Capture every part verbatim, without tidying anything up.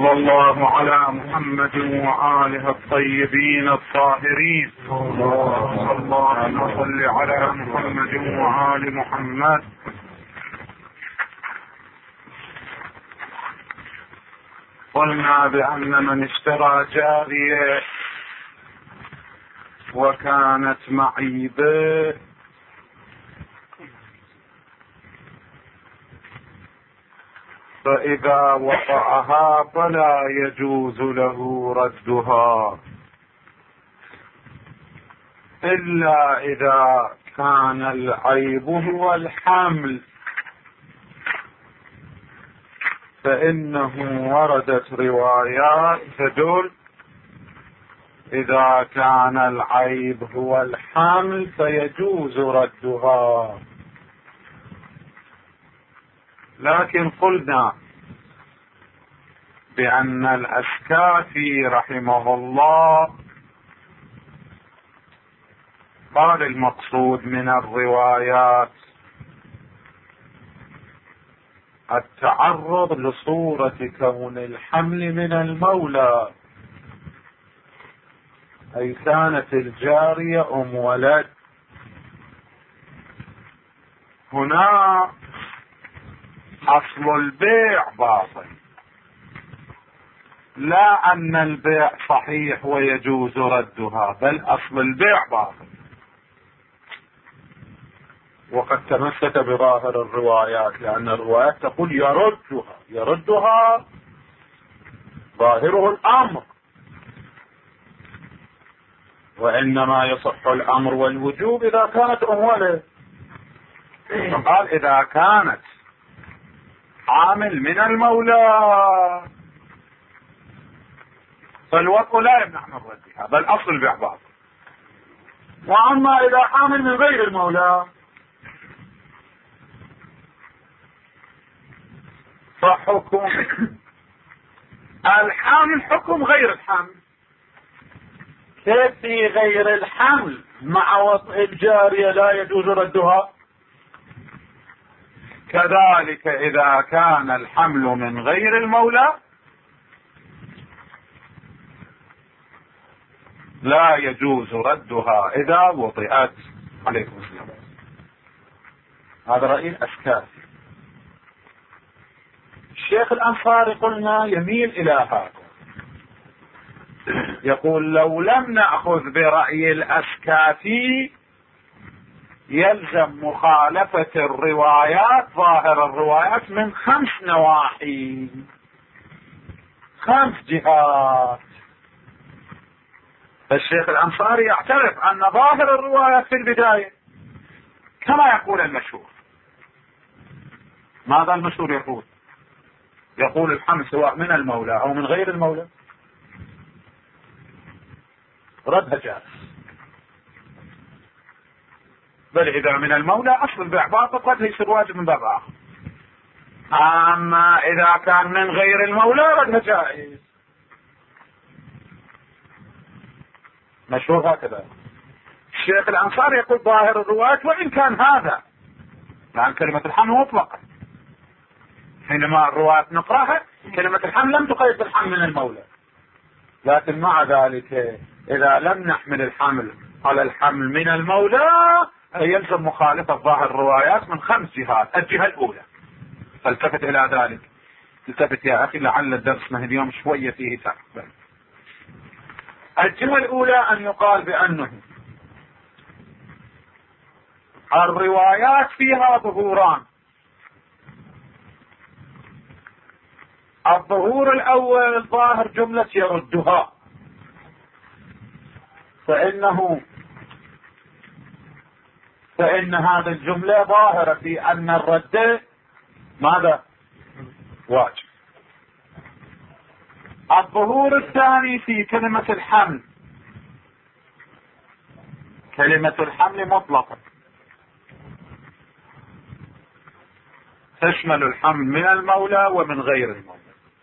وصلى الله على محمد وآله الطيبين الطاهرين. اللهم صل على محمد وآل محمد. قلنا بأن من اشترى جارية وكانت معيبة فإذا وقعها فلا يجوز له ردها إلا إذا كان العيب هو الحمل، فإنه وردت روايات تدل إذا كان العيب هو الحمل فيجوز ردها. لكن قلنا بأن الأسكافي رحمه الله قال المقصود من الروايات التعرض لصورة كون الحمل من المولى، أي كانت الجارية أم ولد. هنا أصل البيع باطل، لا أن البيع صحيح ويجوز ردها، بل أصل البيع باطل. وقد تمسك بظاهر الروايات، لأن الروايات تقول يردها يردها ظاهره الأمر، وإنما يصح الأمر والوجوب إذا كانت أم ولد. فقال إذا كانت عامل من المولى فالوطء لا يمنع من ردها، بل أصل البيع باطل. وأما إذا عامل من غير المولى فحكم الحمل حكم غير الحمل. كيف في غير الحمل مع وطء الجارية لا يجوز ردها؟ كذلك إذا كان الحمل من غير المولى لا يجوز ردها إذا وطئت. عليكم السلام. هذا رأي الأسكافي. الشيخ الأنصاري قلنا يميل إلى هذا، يقول لو لم نأخذ برأي الأسكافي يلزم مخالفة الروايات ظاهر الروايات من خمس نواحي، خمس جهات. الشيخ الأنصاري يعترف أن ظاهر الروايات في البداية كما يقول المشهور. ماذا المشهور يقول؟ يقول الحمل سواء من المولى أو من غير المولى ردها جائز، بل إذا من المولى أصل البيع باطل قد يصير واجب من باب آخر. أما إذا كان من غير المولى ردها جائز. مشهور هكذا. الشيخ الأنصاري يقول ظاهر الروايات وإن كان هذا، لأن كلمة الحمل مطلقة، حينما الروايات نقراها كلمة الحمل لم تقيد بالحمل من المولى، لكن مع ذلك إذا لم نحمل الحمل على الحمل من المولى يلزم مخالفة ظاهر الروايات من خمس جهات. الجهة الأولى، فالتفت إلى ذلك، التفت يا أخي لعل الدرس من اليوم شوية فيه تعب. الجهة الأولى أن يقال بأنه الروايات فيها ظهوران. الظهور الأول الظاهر جملة يردها، فإنه فإن هذه الجملة ظاهرة في أن الرد ماذا؟ واجب. الظهور الثاني في كلمة الحمل، كلمة الحمل مطلقة تشمل الحمل من المولى ومن غير المولى.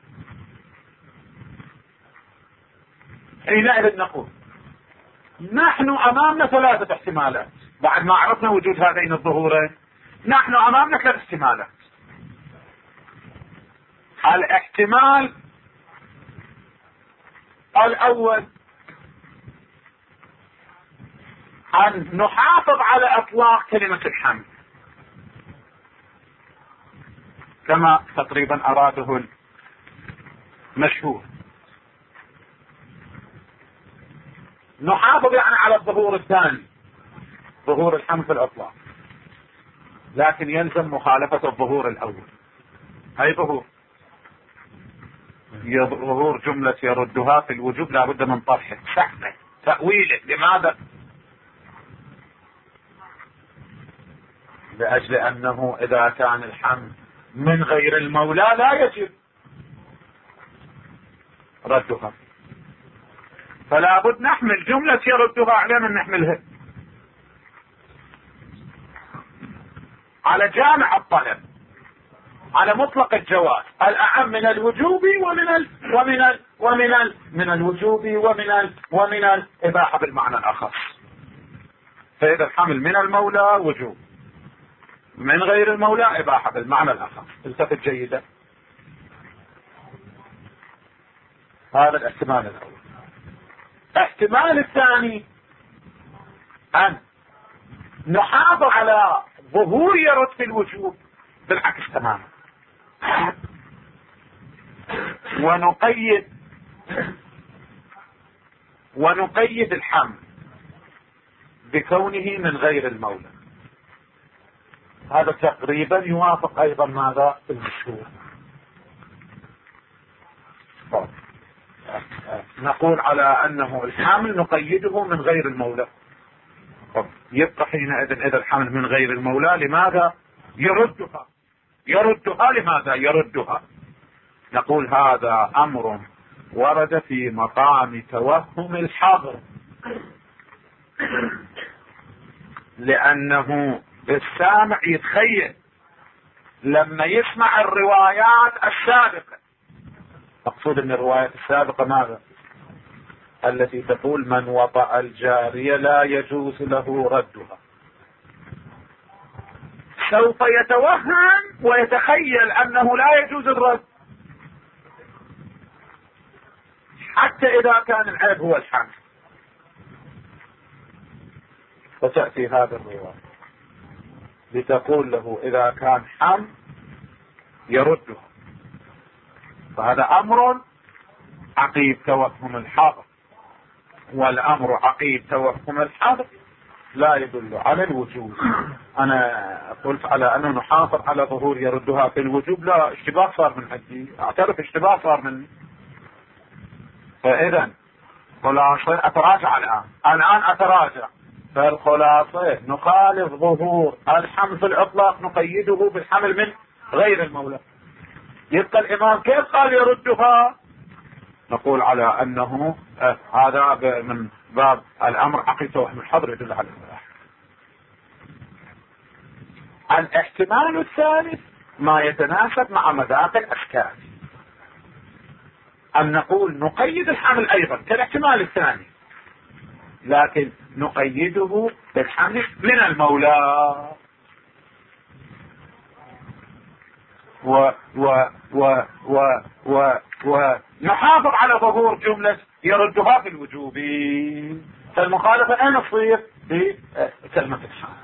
حينئذ نقول نحن أمامنا ثلاثة احتمالات بعد ما عرفنا وجود هذين الظهورين. نحن أمامنا ثلاث احتمالات. الاحتمال الأول أن نحافظ على إطلاق كلمة الحمل كما تقريبا أراده المشهور. نحافظ يعني على الظهور الثاني، ظهور الحمل في الإطلاق، لكن يلزم مخالفة الظهور الأول. أي ظهور؟ ظهور جملة يردها في الوجوب لا بد من طرحه، سحبه، تأويله. لماذا؟ لأجل أنه إذا كان الحمل من غير المولى لا يجب ردها، فلا بد نحمل جملة يردها على من نحملها على جامع الطلب، على مطلق الجواز، الأعم من الوجوب ومن ال ومن ال ومن ال من الوجوب ومن ال ومن الإباحة بالمعنى الأخص. فإذا الحمل من المولى وجوب، من غير المولى إباحة بالمعنى الأخص. التفت جيدا. هذا الاحتمال الأول. الاحتمال الثاني أن نحافظ على ظهور يرد في الوجوب بالعكس تماما، ونقيد ونقيد الحمل بكونه من غير المولى. هذا تقريبا يوافق ايضا ماذا المشهور. نقول على انه الحمل نقيده من غير المولى. يبقى حينئذ اذا الحمل من غير المولى لماذا يردها؟ يردها لماذا يردها؟ نقول هذا امر ورد في مقام توهم الحظر، لانه السامع يتخيل لما يسمع الروايات السابقة. مقصود ان الروايات السابقة ماذا؟ التي تقول من وطأ الجارية لا يجوز له ردها، سوف يتوهم ويتخيل انه لا يجوز الرد حتى اذا كان العيب هو الحمل. فتأتي هذا الرواية لتقول له اذا كان حمل يردها. فهذا امر عقيب توهم الحظر، والامر عقيب توهم الحظر لا يدل على الوجوب. انا قلت على انه نحافظ على ظهور يردها في الوجوب، لا، اشتباه صار من عندي، اعترف اشتباه صار مني. فاذا خلاصة اتراجع الان الان اتراجع فالخلاصة نخالف ظهور الحمل في الاطلاق، نقيده بالحمل من غير المولى. يبقى الامام كيف قال يردها؟ نقول على انه آه هذا من باب الامر عقيب توهم الحظر يدل على الإباحة. الاحتمال الثالث ما يتناسب مع مذاق الاشكال، ان نقول نقيد الحمل ايضا كالاحتمال الثاني، لكن نقيده بالحمل من المولى، و و و و و ونحافظ على ظهور جملة يردها في الوجوب. فالمخالفة اين تصير؟ في كلمة الحمل.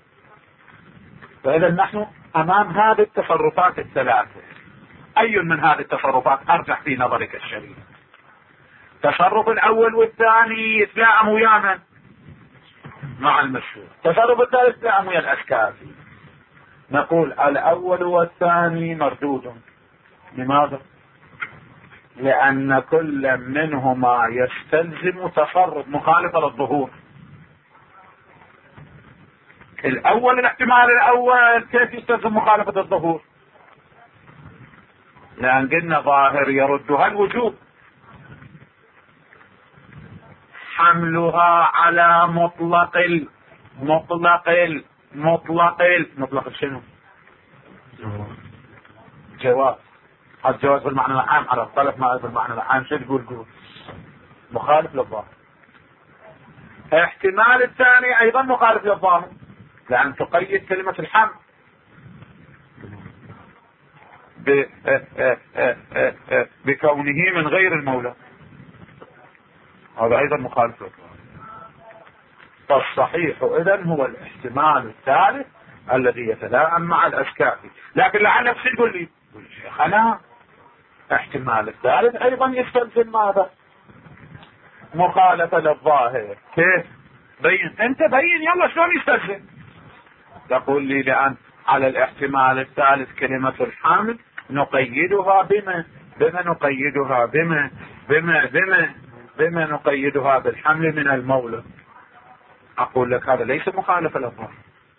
فإذا نحن امام هذه التصرفات الثلاثة، اي من هذه التصرفات ارجح في نظرك الشريف؟ التصرف الاول والثاني يتلائم ويا من؟ مع المشهور. التصرف الثالث يتلائم ويا الاشكافي. نقول الاول والثاني مردود. لماذا؟ لان كل منهما يستلزم تصرف مخالفة للظهور. الاول الاحتمال الاول كيف يستلزم مخالفة الظهور؟ لان قلنا ظاهر يردها الوجوب، حملها على مطلق ال مطلق ال مطلق ال مطلق شنو؟ جواز. الجواز بالمعنى العام على الطلب، ما بالمعنى العام شو تقول؟ قول مخالف للظاهر. احتمال الثاني ايضا مخالف للظاهر، لان تقيد كلمة الحمل بكونه من غير المولى. هذا ايضا مخالف للظاهر. فالصحيح اذن هو الاحتمال الثالث الذي يتلائم مع الاسكافي. لكن لعل نفسي تقول لي شيخنا احتمال الثالث ايضا يستلزم ماذا؟ مخالفة للظاهر. كيف؟ بين انت بين يلا شلون يستلزم؟ تقول لي لان على الاحتمال الثالث كلمة الحمل نقيدها بما بما نقيدها بما بما بما بما نقيدها بالحمل من المولى. اقول لك هذا ليس مخالفة للظاهر.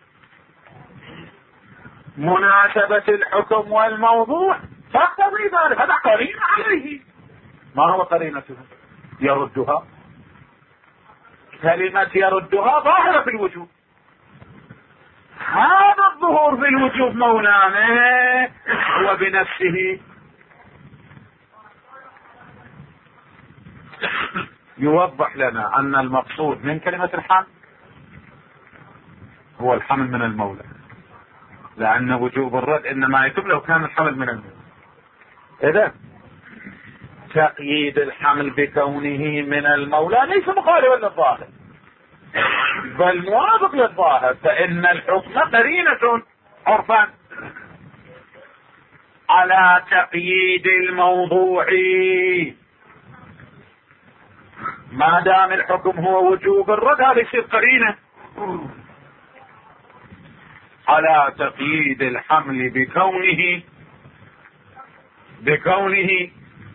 مناسبة الحكم والموضوع تقتضي ذلك، هذا قرين عليه. ما هو قرينته؟ يردها. كلمة يردها ظاهرة في الوجوب. هذا الظهور في الوجوب مولانا هو بنفسه يوضح لنا ان المقصود من كلمة الحمل هو الحمل من المولى، لان وجوب الرد انما يتم لو كان الحمل من المولى. اذا تقييد الحمل بكونه من المولى ليس مخالفا للظاهر بل موافق للظاهر، فان الحكم قرينة عرفا على تقييد الموضوع. ما دام الحكم هو وجوب الرد هذا يصير قرينة على تقييد الحمل بكونه بكونه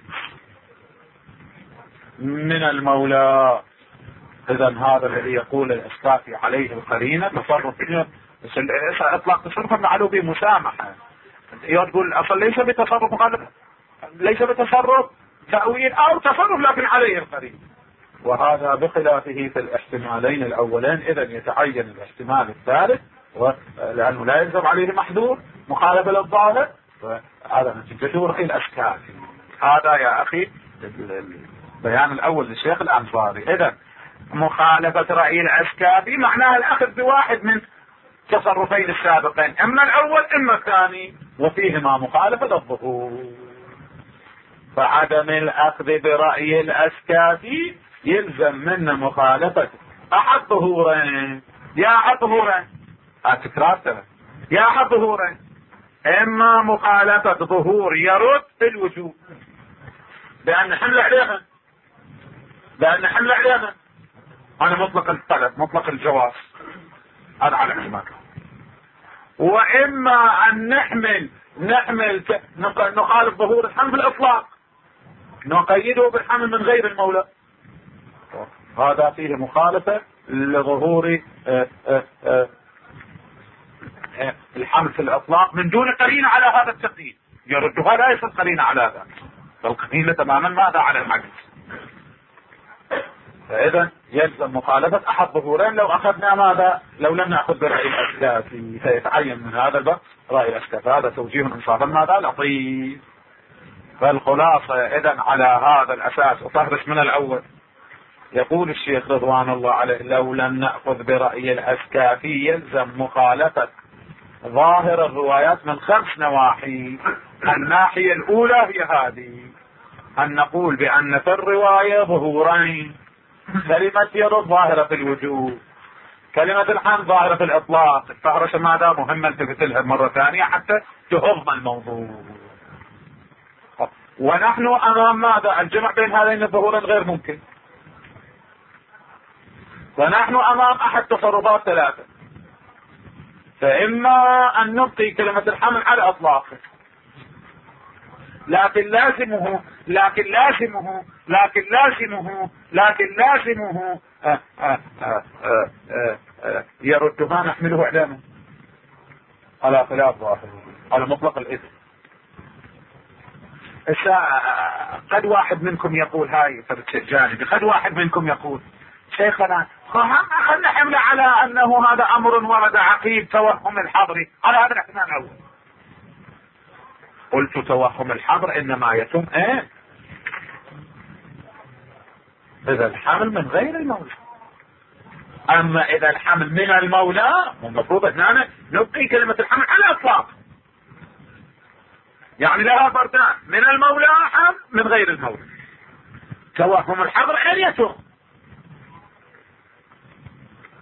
من المولى. اذا هذا الذي يقول الاسكافي عليه القرينة تصرف اطلاق تصرف معلوم بمسامحة. يقول اصلا ليس بتصرف مخالف، ليس بتصرف تأويل او تصرف لكن عليه القرينة، وهذا بخلافه في الاحتمالين الاولين. اذا يتعين الاحتمال الثالث لانه لا يلزم عليه محذور مخالفة للظاهر، هذا نتيجته رأي الاسكافي. هذا يا اخي البيان الاول للشيخ الانصاري. اذا مخالفة رأي الاسكافي معناها الاخذ بواحد من تصرفين السابقين، اما الاول اما الثاني، وفيهما مخالفة للظهور. فعدم الاخذ برأي الاسكافي يلزم منا مخالفة احد ظهورين. يا احد ظهورين تكرار يا احد ظهورين، اما مخالفة ظهور يرد الوجوب بان حمل عليها بان حمل عليها انا مطلق الطلب مطلق الجواز هذا على احتمال، واما ان نحمل نحمل نخالف ظهور الحمل بالاطلاق نقيده بالحمل من غير المولى، هذا فيه مخالفة لظهور اه اه اه الحمل في الاطلاق من دون قرينة على هذا التقييد. يردها لا يصل قرينة على ذلك، بل قرينة تماما ماذا على العكس. فاذا يلزم مخالفة احد ظهورين لو اخذنا ماذا لو لم ناخذ برأي الاسكافي، فيتعين من هذا الباب رأي الاسكافي. هذا توجيه انصافا ماذا لطيف. فالخلاصة اذا على هذا الاساس وتهرس من الاول يقول الشيخ رضوان الله عليه لو لم نأخذ برأي الاسكافي يلزم مخالفة ظاهر الروايات من خمس نواحي. الناحية الاولى هي هذه، ان نقول بان في الرواية ظهورين، كلمة يرد ظاهرة في الوجود، كلمة الحمل ظاهرة في الاطلاق. الفهرس ماذا مهمة تفتلها مرة ثانية حتى تهضم الموضوع. ونحن امام ماذا الجمع بين هذين الظهورين غير ممكن، ونحن امام احد تصرفات ثلاثة، فاما ان نبقي كلمة الحمل على اطلاقه لكن لازمه لكن لازمه لكن لازمه لكن لازمه آه آه آه آه آه آه يرد ما نحمله اعلاما على خلاف ظاهره على مطلق الاثم. قد واحد منكم يقول هاي جانبي، قد واحد منكم يقول شيخنا خلنا حمل على انه هذا امر ورد عقيب توهم الحضر على هذا الاحتمال الاول. قلت توهم الحضر انما يتم ايه اذا الحمل من غير المولى، اما اذا الحمل من المولى المفروض ان نبقي كلمة الحمل على اطلاق، يعني لها فردان من المولى حمل من غير المولى. توهم الحضر ان يتم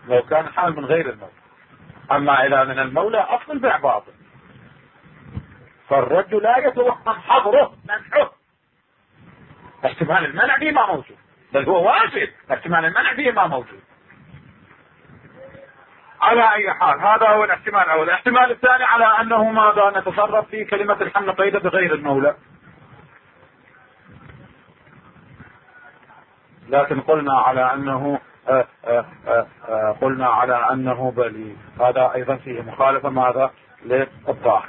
لو كان حامل من غير المولى. أما إذا من المولى أصل البيع باطل، فالرد لا يتوهم حظره منحه. احتمال المنع فيه ما موجود، بل هو واجب احتمال المنع فيه ما موجود. على أي حال هذا هو الاحتمال الأول. الاحتمال الثاني على أنه ماذا نتصرف في كلمة الحمل قيد بغير المولى، لكن قلنا على أنه آآ آآ آآ قلنا على أنه بلي، هذا أيضا فيه مخالفة ماذا للظاهر.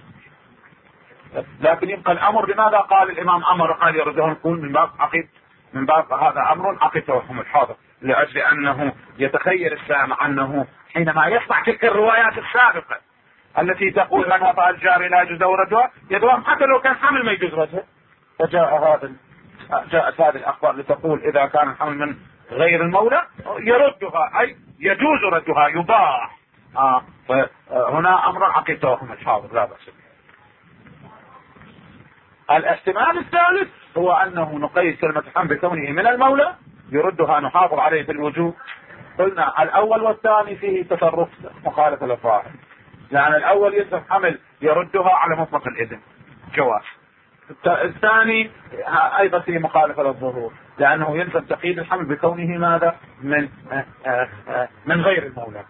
لكن يبقى الأمر لماذا قال الإمام أمر قال يرده نقول من باب عقيد، من باب هذا أمر عقيد توهم الحاضر، لأجل أنه يتخيل السامع أنه حينما يسمع تلك الروايات السابقة التي تقول من وضع الجاري لا يجوز ردها يدوم حتى لو كان حمل ما يجوز ردها، فجاء هذا جاءت هذه الأخبار لتقول إذا كان الحمل من غير المولى يردها، أي يجوز ردها يباح. آه فهنا أمر عقيد توهم الحاضر لا بأس. الاحتمال الثالث هو أنه نقيد كلمة الحمل بكونه من المولى يردها نحافظ عليه في الوجوب. قلنا الأول والثاني فيه تصرف مخالف للظاهر، يعني الأول يلزم حمل يردها على مطلق الإذن جواز، الثاني أيضا فيه مخالفة للظهور لأنه يلزم تقييد الحمل بكونه ماذا من من غير المولى.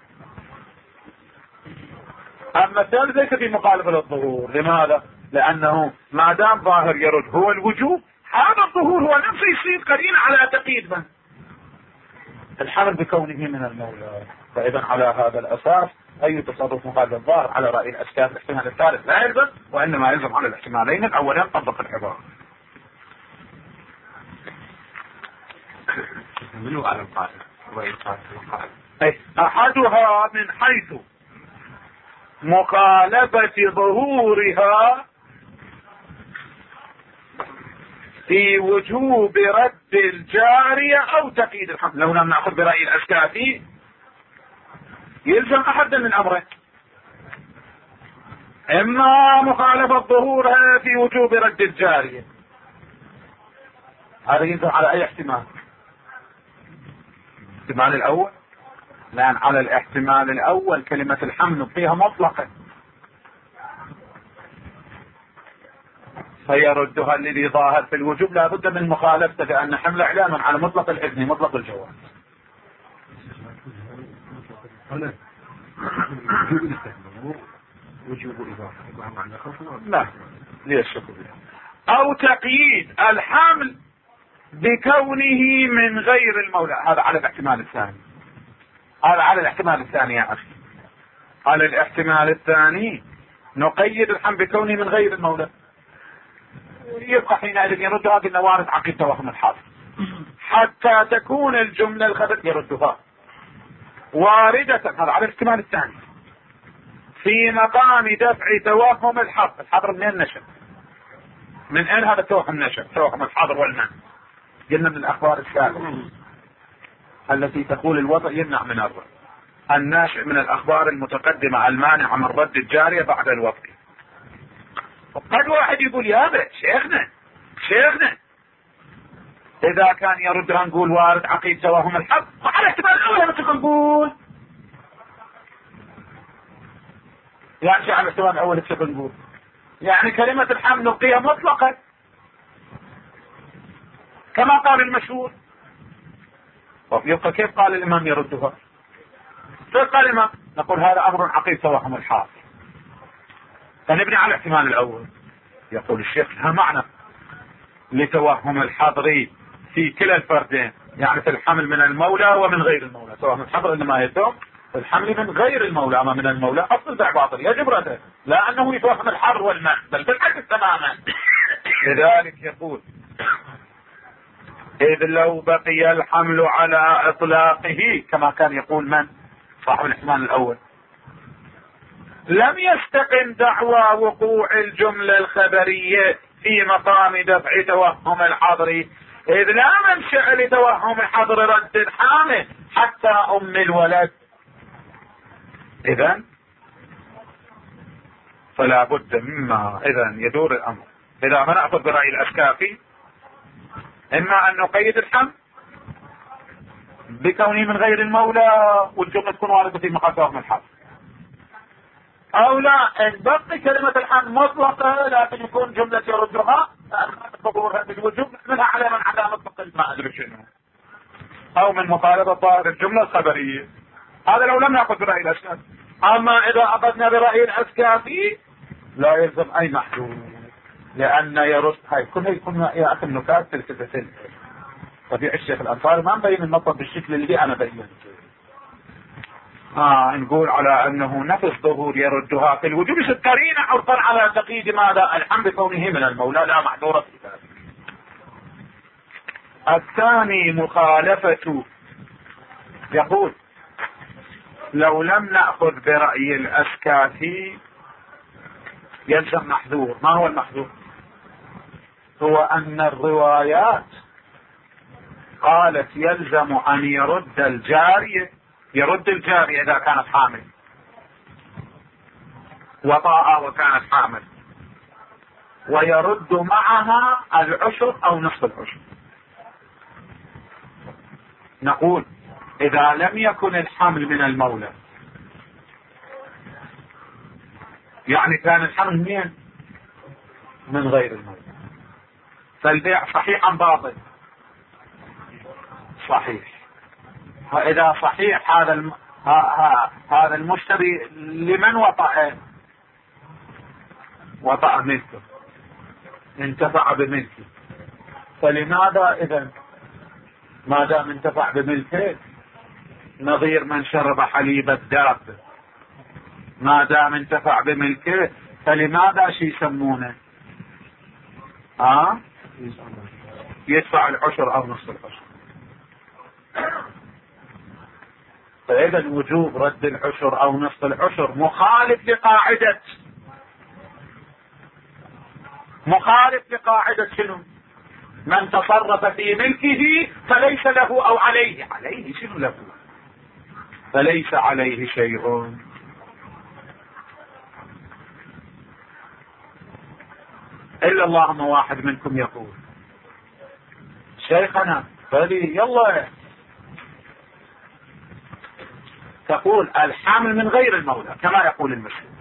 أما الثالث ليس فيه مخالفة للظهور. لماذا؟ لأنه ما دام ظاهر يرد هو الوجوب، هذا الظهور هو نفسه يصير قرينة على تقييد من الحمل بكونه من المولى. فإذا على هذا الأساس أي تصرف مخالف الظاهر على رأي الأشكال الاحتمال الثالث لا يلزم، وإنما يلزم على الاحتمالين الأولين طبق العبارة. منو على القاعدة؟ أحدها من حيث مخالفة ظهورها في وجوب رد الجارية أو تقييد الحمل. لو لم نأخذ برأي الأشكافي يلزم أحد من أمرين، إما مخالفة ظهورها في وجوب رد الجارية، هذا يلزم على أي احتمال؟ الاحتمال الأول، لأن على الاحتمال الأول كلمة الحمل فيها مطلقة فيردها الذي ظاهر في الوجوب لا بد من مخالفته، لأن حمل إعلان على مطلق الإذن مطلق الجواز. لا ليش أو تقييد الحمل بكونه من غير المولى، هذا على الاحتمال الثاني. هذا على الاحتمال الثاني يا أخي. على الاحتمال الثاني نقيد الحمل بكونه من غير المولى، يبقى حينئذ يرد هذه النوارد عقيد توهم الحاضر حتى تكون الجملة الخبر يردها واردة. هذا على الاحتمال الثاني في مقام دفع توهم الحظر. الحظر من النشر، من أين هذا توهم النشر؟ توهم الحظر والمنع. قلنا من الأخبار السابقة التي تقول الوضع يمنع من الرد، الناشئ من الأخبار المتقدمة المانعة من رد الجارية بعد الوضع. قد واحد يقول يا ابا شيخنا شيخنا إذا كان يردها نقول وارد عقيد توهم الحظر، وعلى احتمال الأول مثل نقول يعني شو على الاحتمال الأول مثل نقول يعني كلمة الحمل نلقيها مطلقة كما قال المشهور. يبقى كيف قال الإمام يردها؟ كيف قال الإمام؟ نقول هذا أمر عقيد توهم الحظر، فنبني على الاحتمال الأول. يقول الشيخ لها معنى لتوهم الحظر في كلا الفردين، يعني في الحمل من المولى ومن غير المولى. توهم الحظر إنما يتوهم الحمل من غير المولى، أما من المولى أصل بيع باطل يجب رده، لا أنه يتوهم الحظر والمنع، بل بالعكس تماما. لذلك يقول إذ لو بقي الحمل على إطلاقه كما كان يقول من صاحب الاحتمال الأول لم يستقم دعوى وقوع الجملة الخبرية في مقام دفع توهم الحظر، إذ لا منشأ لتوهم الحظر رد الحامل حتى أم الولد. إذن فلا بد مما إذن يدور الأمر إذا ما نأخذ برأي الأشكافي إما أن نقيد الحمل بكونه من غير المولى والجملة تكون واردة في مقام الحال، او لا ان بقي كلمة الحمل مطلقة لكن يكون جملة يردها ظهورها بالوجوب منها على من على مطلق ما ادري شنو، او من مطالبة ظاهر الجملة الخبرية. هذا لو لم نأخذ برأي الأشكال. اما اذا اخذنا برأي العسكري لا يلزم اي محدود، لان يرد هاي كلها يكون يا اخي النكات تلتفتين. طبيعي الشيخ الانصاري ما مبين المطلب بالشكل اللي انا بينته. اه نقول على انه نفس ظهور يردها في الوجوب القرينة عرضا على تقييد ماذا الحمد كونه من المولى لا محذورة في ذلك. الثاني مخالفة، يقول لو لم نأخذ برأي الأسكافي يلزم محذور. ما هو المحذور؟ هو أن الروايات قالت يلزم أن يرد الجارية، يرد الجارية إذا كانت حامل وطاء وكانت حامل، ويرد معها العشر أو نصف العشر. نقول إذا لم يكن الحمل من المولى، يعني كان الحمل من من غير المولى، فالبيع صحيح أم باطل؟ صحيح. فإذا صحيح هذا الم... ها... ها... هذا المشتري لمن وطأ؟ وطأ ملكه، انتفع بملكه. فلماذا إذن ما دام انتفع بملكه نظير من شرب حليب الدابة، ما دام انتفع بملكه فلماذا شي يسمونه ها يدفع العشر او نصف العشر؟ فإذا وجوب رد العشر او نصف العشر مخالف لقاعدة مخالف لقاعدة شنو؟ من تصرف في ملكه فليس له او عليه. عليه شنو له؟ فليس عليه شيء. الا اللهم واحد منكم يقول شيخنا فلي يلا تقول الحامل من غير المولى كما يقول المسلم،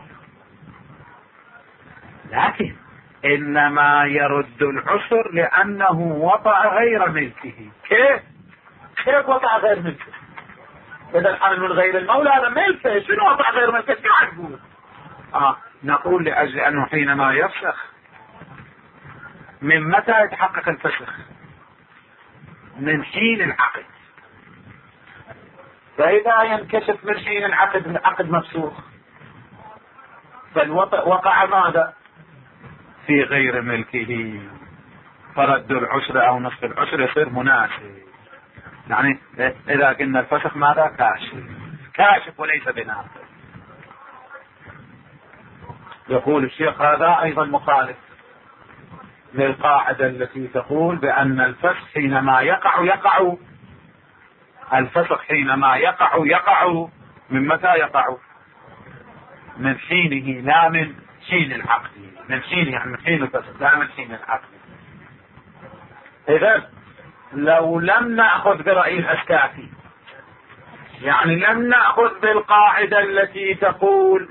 لكن انما يرد العشر لانه وطأ غير ملكه. كيف كيف وطأ غير ملكه؟ اذا الحامل من غير المولى هذا ملكه، شنو وطأ غير ملكه؟ شو عجبون؟ اه نقول لاجل انه حينما يفسخ، من متى يتحقق الفسخ؟ من حين العقد. فاذا ينكشف من حين العقد العقد مفسوخ، فالوطأ وقع ماذا؟ في غير ملكه، فرد العشر او نصف العشر يصير مناسب. يعني اذا قلنا الفسخ ماذا؟ كاشف كاشف وليس بناقض. يقول الشيخ هذا ايضا مخالف للقاعدة التي تقول بان الفسخ حينما يقع يقع الفسخ حينما يقع يقع من متى يقع؟ من حينه لا من حين العقد. من حين يعني من حين الفسخ لا من حين العقد. اذا لو لم نأخذ برأي الأسكافي، يعني لم نأخذ بالقاعدة التي تقول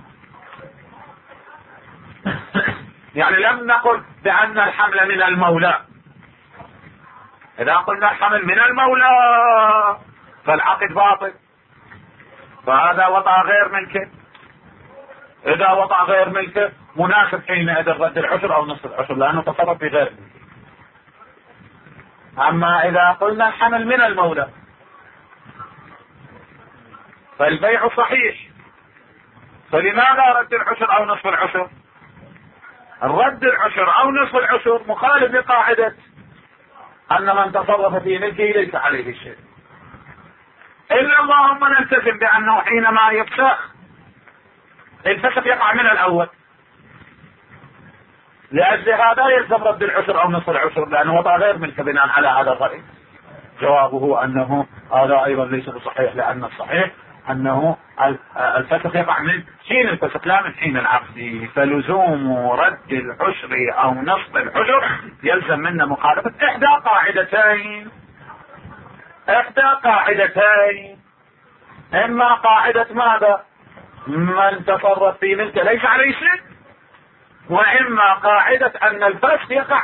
يعني لم نقل بأن الحمل من المولى. إذا قلنا الحمل من المولى فالعقد باطل، فهذا وطأ غير ملكه. إذا وطأ غير ملكه مناسب حينئذ رد العشر أو نصف العشر لأنه تصرف في غير ملكه. أما إذا قلنا الحمل من المولى فالبيع صحيح، فلماذا رد العشر أو نصف العشر؟ الرد العشر أو نصف العشر مخالف لقاعدة أن من تصرف في ملكه ليس عليه شيء. إلا اللهم نلتزم بأنه حينما يفسخ الفسخ يقع من الأول، لأجل هذا يلزم رد العشر أو نصف العشر لأنه وضع غير ملك بناء على هذا الرأي. جوابه أنه هذا أيضا ليس بصحيح، لأن الصحيح أنه الفسخ يقع من حين الفسخ لا من حين العقد. فلزوم رد العشر أو نصف العشر يلزم منا مخالفة إحدى قاعدتين. احدى قاعدتين، اما قاعدة ماذا؟ من تصرف في ملكه ليس عليه شيء، واما قاعدة ان الفسخ يقع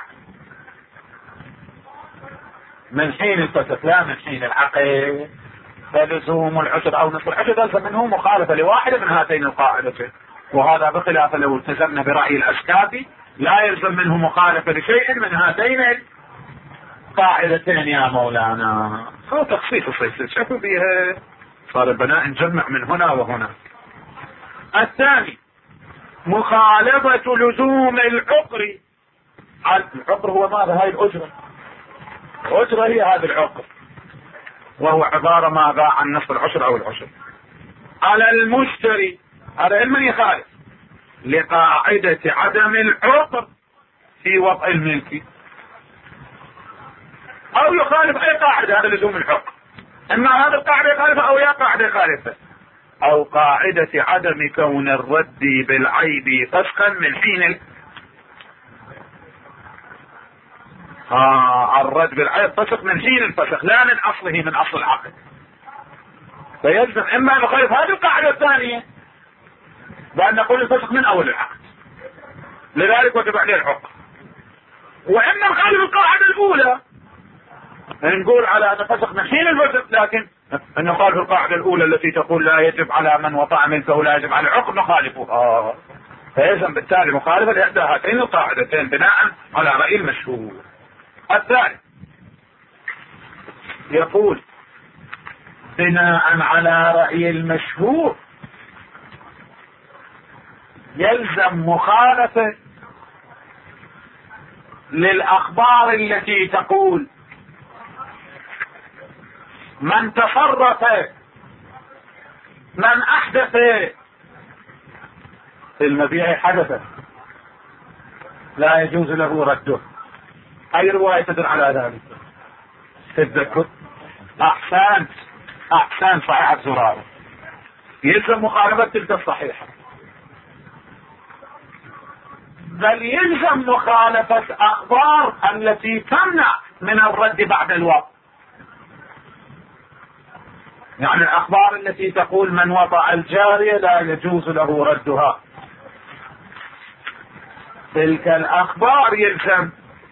من حين الفسخ لا من حين العقد. فلزوم العشر او نصف العشر ليس منه مخالفة لواحدة من هاتين القاعدتين، وهذا بخلاف لو التزمنا برأي الاشكافي لا يلزم منه مخالفة لشيء من هاتين القاعدتين يا مولانا. هو تخصيص الصيص شافوا بها صار البناء نجمع من هنا وهنا. الثاني مخالفة لزوم العقر. العقر هو ماذا؟ هاي الأجرة، الأجرة هي هذا العقر، وهو عبارة ماذا؟ عن نصف العشر أو العشر على المشتري. هذا من يخالف لقاعدة عدم العقر في وضع الملك، أو يخالف أي قاعدة. هذا لزوم العقر، إما هذا القاعدة يخالفها أو يا قاعدة يخالفها، أو قاعدة عدم كون الرد بالعيب فسخا من حين ال... آه الرد بالعيب فسخ من حين الفسخ لا من أصله من أصل العقد. فيلزم إما نخالف هذه القاعدة الثانية بأن نقول الفسخ من أول العقد، لذلك وجب عليه العقد، وإما نخالف القاعدة الأولى نقول على أن الفسخ من حين الفسخ، لكن نخالف القاعدة الأولى التي تقول لا يجب على من وطأ ملكه لا يجب على العقد نخالفها. آه. فيلزم بالتالي مخالفة لإحدى هاتين القاعدتين بناء على رأي المشهور. الثالث يقول بناء على رأي المشهور يلزم مخالفة للأخبار التي تقول من تصرف من أحدث في المبيع حدثا لا يجوز له رده. أي رواية تدل على ذلك؟ تتذكر؟ أحسنت أحسنت صحيحة زرارة. يلزم مخالفة تلك الصحيحة، بل يلزم مخالفة أخبار التي تمنع من الرد بعد الوقت. يعني الأخبار التي تقول من وطأ الجارية لا يجوز له ردها، تلك الأخبار يلزم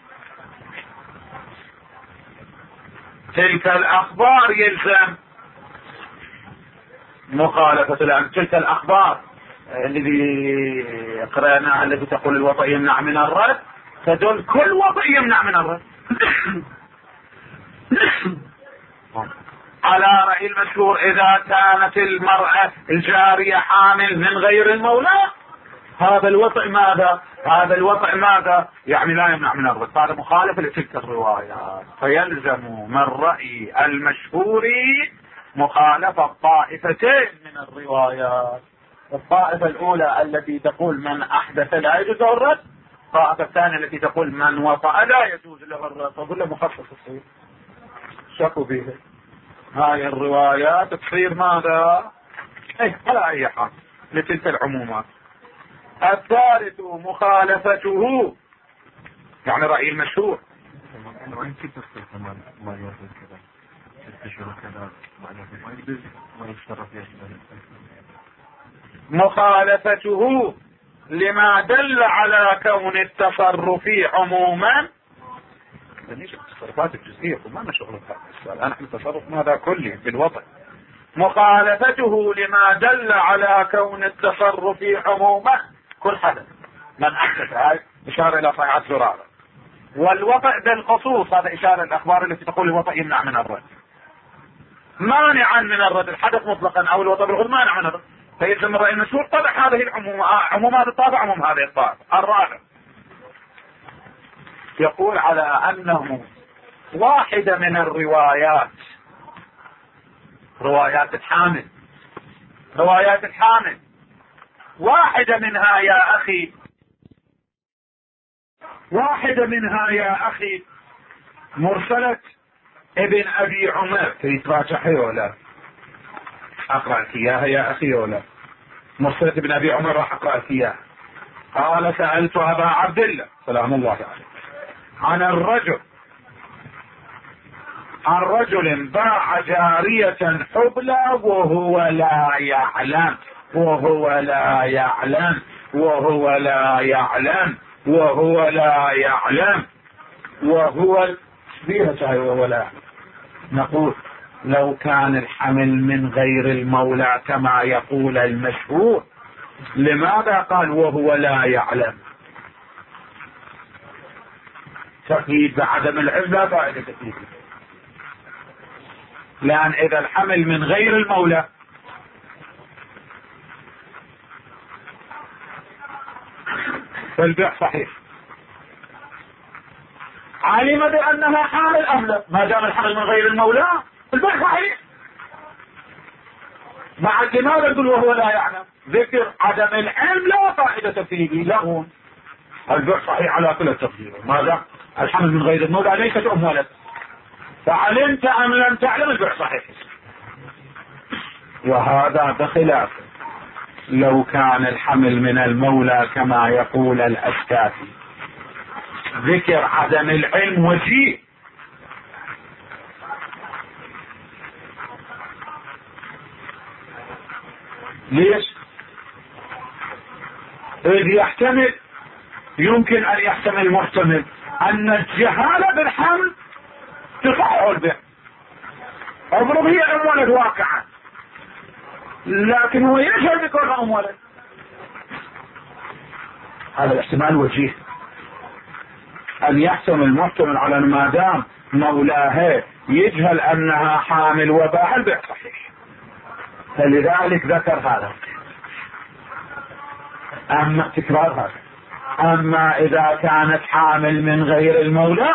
تلك الأخبار يلزم مخالفة. لأن تلك الأخبار الذي قرأناها التي تقول الوطأ يمنع من الرد تدل كل وطأ يمنع من الرد. على رأي المشهور إذا كانت المرأة الجارية حامل من غير المولى هذا الوطأ ماذا؟ هذا الوطأ ماذا؟ يعني لا يمنع من الرد. هذا مخالف لتلك الروايات. فيلزم من رأي المشهور مخالفة طائفتين من الروايات. الطائفة الأولى التي تقول من أحدث لا يجوز له الرد، الطائفة الثانية التي تقول من وطأ لا يجوز له الرد. فظل مخصص الصير شكوا فيه هاي الروايات تصير ماذا؟ ايه على اي حال لتلك العمومات. الثالث مخالفته يعني رأي المشهور مخالفته لما دل على كون التصرف عموما. ليش التصرفات الجزئية وما لنا شغل بهذا السؤال، أنا احنا تصرف ماذا كلي بالوضع. مخالفته لما دل على كون التصرف عموما كل حدث من أحدث، هاي إشارة إلى صيحة زرارة. والوضع بالخصوص هذا إشارة الأخبار التي تقول الوضع يمنع من الرد، مانعا من الرد الحدث مطلقا أو الوضع بالخصوص مانع من الرد. فيلزم الرأي المشهور طبع هذه العموم عموم هذا الطابع عموم هذه الطابع. الرابع يقول على أنه واحدة من الروايات روايات الحامل روايات الحامل واحدة منها يا أخي واحدة منها يا أخي مرسلة ابن أبي عمر. تريد تراجعها ولا أقرأ لك إياها يا أخي ولا؟ مرسلة ابن أبي عمر راح أقرأ لك إياها. قال سألت أبا عبد الله سلام الله عليه عن الرجل عن رجل باع جارية حبلى وهو لا يعلم وهو لا يعلم وهو لا يعلم وهو لا يعلم وهو فيها شيء وهو لا يعلم. نقول لو كان الحمل من غير المولى كما يقول المشهور، لماذا قال وهو لا يعلم؟ تقييد بعدم العلم لا فائدة فيه، لأن إذا الحمل من غير المولى فالبيع صحيح. علم بأنها حامل أم لا؟ ما دام الحمل من غير المولى البيع صحيح. مع لماذا نقول وهو لا يعلم؟ ذكر عدم العلم لا فائدة فيه له، البيع صحيح على كل التقدير. ماذا؟ الحمل من غير المولى ليست أم ولد، فعلمت أم لم تعلم البيع صحيح. وهذا بخلاف لو كان الحمل من المولى كما يقول الأشكافي. ذكر عدم العلم وجيه، ليش؟ إذ يحتمل، يمكن أن يحتمل محتمل أن الجهالة بالحمل تصحح البيع. أضرب هي أم ولد واقعا، لكن هو يجهل بكونها أم ولد. هذا الاحتمال وجيه، أن يحتمل محتمل على ما دام مولاها يجهل أنها حامل وباع البيع صحيح، فلذلك ذكر هذا. أما تكرار هذا. أما إذا كانت حامل من غير المولى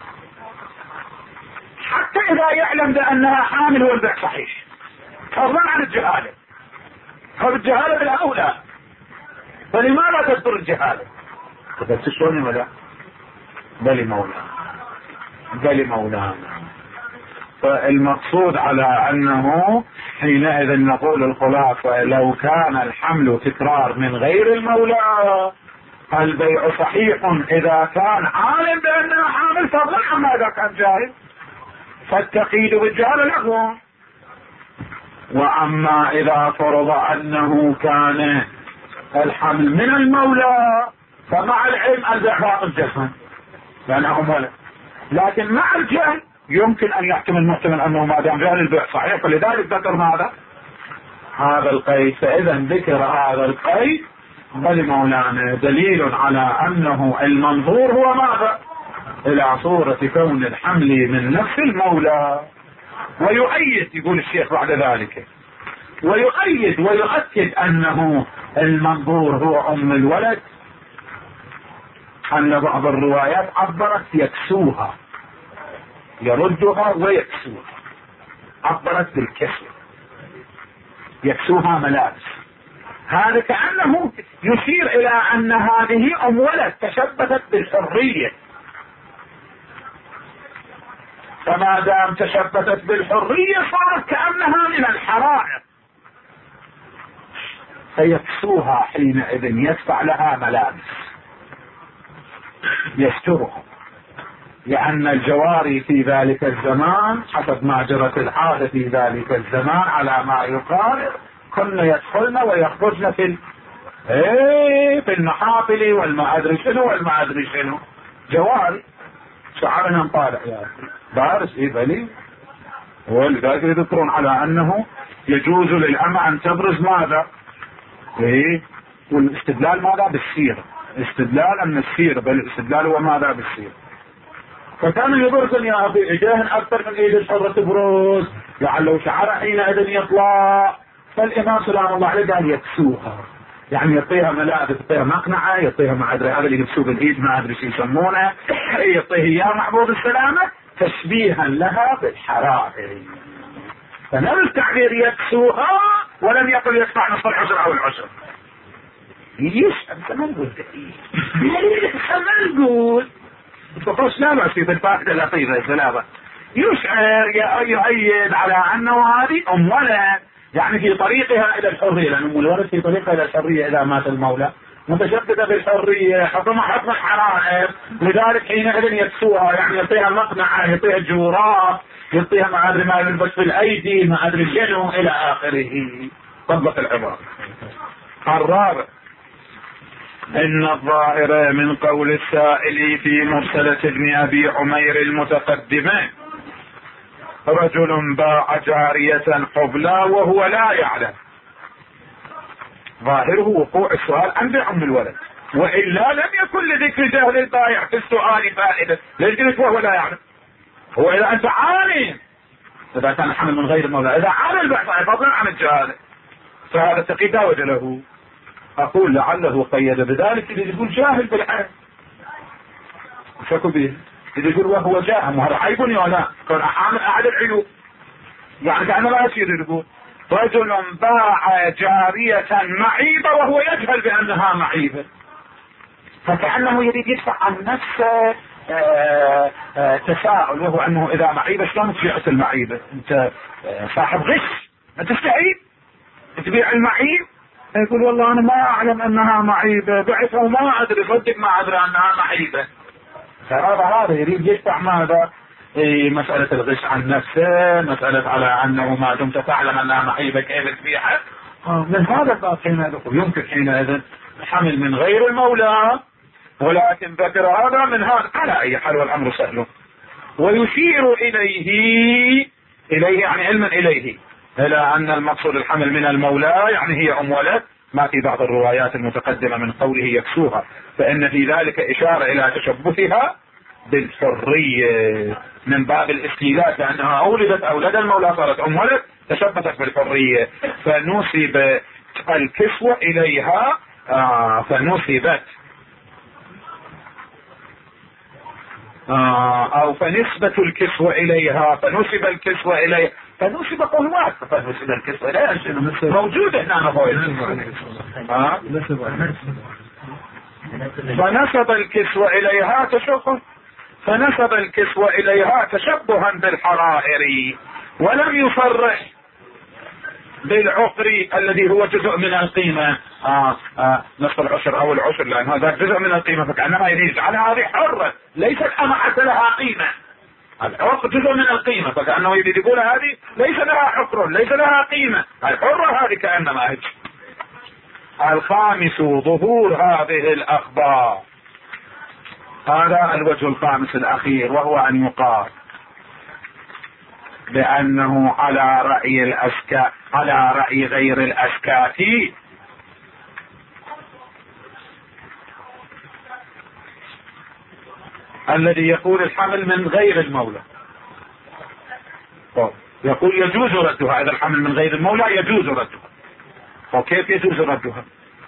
حتى إذا يعلم بأنها حامل هو البيع صحيح، فضلا عن الجهالة. فالجهالة بالأولى، فلماذا تذكر الجهالة؟ فتشوني ولا بل مولانا بل مولانا. فالمقصود على أنه حينئذ نقول الخلاصة لو كان الحمل تكرار من غير المولى البيع صحيح إذا كان عالم بأنها حامل، فضلا عما إذا كان جاهل، فالتقييد بالجهل له. وأما إذا فرض أنه كان الحمل من المولى فمع العلم البيع باطل جزما لأنه مولى، لكن مع الجهل يمكن أن يحتمل محتمل أنه ما دام جهل البيع صحيح، فلذلك ذكر ماذا؟ هذا القيد. فإذا ذكر هذا القيد بل مولانا دليل على أنه المنظور هو ماذا؟ إلى صورة كون الحمل من نفس المولى. ويؤيد، يقول الشيخ بعد ذلك، ويؤيد ويؤكد أنه المنظور هو أم الولد أن بعض الروايات عبرت يكسوها، يردها ويكسوها، عبرت بالكسر، يكسوها ملابس. هذا كأنه يشير إلى أن هذه أم ولد تشبثت بالحرية، فما دام تشبثت بالحرية صارت كأنها من الحرائر، فيكسوها حينئذ، يدفع لها ملابس يسترها، لأن الجواري في ذلك الزمان حسب ما جرت العادة في ذلك الزمان على ما يقال كن يدخلن ويخرجن في ال... ايه في المحافل والما ادري شنو والما ادري شنو، جواري شعرنا طالع يا اخي بارس ايه بلي. ولذلك يذكرون على انه يجوز للأمة ان تبرز ماذا؟ ايه، والاستدلال ماذا؟ بالسيرة، استدلال ان السيرة، بل الاستدلال هو ماذا؟ بالسيرة. فكانوا يبرزن يا اخي ايديهن اكثر من ايد الحرة تبرز، يعني لو شعر حينئذ يطلع. فالامام سلام الله عليه قال يكسوها، يعني يعطيها ملابس، يعطيها مقنعة، يعطيها ما ادري هذا اللي يلبسوه بالايد ما ادري شو يسمونه، يعطيه اياه محبوب السلامة تشبيها لها بالحرائر. فنفس التعبير يكسوها، ولم يقل يدفع نصف العشر او العشر. ليش انت ما نقول ليش ما نقول فقوش لا بأس في الفائدة اللطيفة السلامة، يشعر يؤيد على أنه هذه أم ولد، يعني في طريقها إلى الحرية، لأن أم الولد في طريقها إلى الحرية إذا مات المولى متشددة بالحرية، حكم حكم الحرائر، لذلك حينئذ يكسوها، يعني يعطيها مقنعة، يعطيها جوراب، يعطيها ما ادري ما يلبس في الايدي ما ادري شنو الى اخره. طبق العبارة. الرابع ان الظاهر من قول السائل في مرسلة ابن ابي عمير المتقدمة رجل باع جارية حبلى وهو لا يعلم، ظاهره وقوع السؤال عن بيع ام الولد، والا لم يكن لذكر جهل البائع في السؤال فائدة. ليش قلت وهو لا يعلم؟ هو اذا انت عالم، اذا كان حمل من غير المولى، اذا عالم البائع فضلا عن الجهاله فهذا تقييد لا وجه له. اقول لعله قيد بذلك اللي يقول جاهل بالعين شكو به، اللي يقول وهو جاهل وهذا عيب ولا لا؟ كون عامل احد العيوب يعني كأنه لا يصير. يقول رجل باع جارية معيبة وهو يجهل بانها معيبة، فكأنه يريد يدفع عن نفسه آآ آآ تساؤل، وهو انه اذا معيبة شلون تبيع المعيبة؟ انت صاحب غش ما تستحيل تبيع المعيب. يقول والله انا ما اعلم انها معيبة، بعتها وما ادري، صدق ما ادري انها معيبة. فهذا هذا يريد يدفع ماذا؟ إيه مسألة الغش عن نفسه، مسألة على انه ما دمت تعلم انها معيبة كيف تبيعها. من هذا الباب حينئذ يمكن حينئذ حمل من غير المولى، ولكن ذكر هذا من هذا على اي حال والامر سهل. ويشير اليه اليه يعني علما اليه الى ان المقصود الحمل من المولى يعني هي ام ولد، ما في بعض الروايات المتقدمة من قوله يكسوها، فان في ذلك اشارة الى تشبهها بالحرية من باب الاستيلاء، لانها اولدت اولاد المولى صارت ام ولد تشبثت بالحرية، فنسب الكسوة اليها آه فنسبت آه او فنسبة الكسوة اليها فنسب الكسوة اليها فنسب قهوات فنسب الكسوة اليها موجودة هنا نقول آه فنسب الكسوة اليها تشبه فنسب الكسوة اليها تشبها بالحرائر، ولم يصرح بالعقر الذي هو جزء من القيمة آه آه نصف العشر او العشر، لان هذا جزء من القيمة، فكأنما يريد على هذه حرة ليست أمعت لها قيمة، العقر جزء من القيمة، فكأنه يريد يقول هذه ليس لها عقر ليس لها قيمة، الحرة هذه كأنما هيك. الخامس ظهور هذه الأخبار، هذا الوجه الخامس الأخير، وهو أن يقال بأنه على رأي الأسكا على رأي غير الأسكافي الذي يقول الحمل من غير المولى، يقول يجوز ردها، إذا الحمل من غير المولى يجوز ردها. وكيف يجوز ردها؟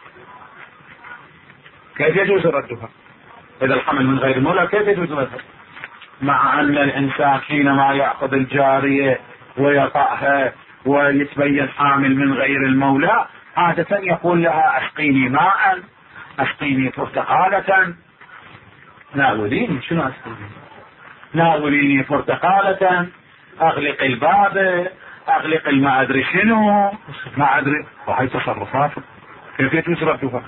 كيف يجوز ردها إذا الحمل من غير المولى؟ كيف يجوز ردها مع أن الإنسان حينما يأخذ الجارية ويطأها ويتبين حامل من غير المولى عادة يقول لها اسقيني ماء، اسقيني برتقالة، ناوليني شنو اسقيني ناوليني برتقالة، اغلق الباب، اغلق ما ادري شنو ما ادري، وهي تصرفات كيف يجوز ردها؟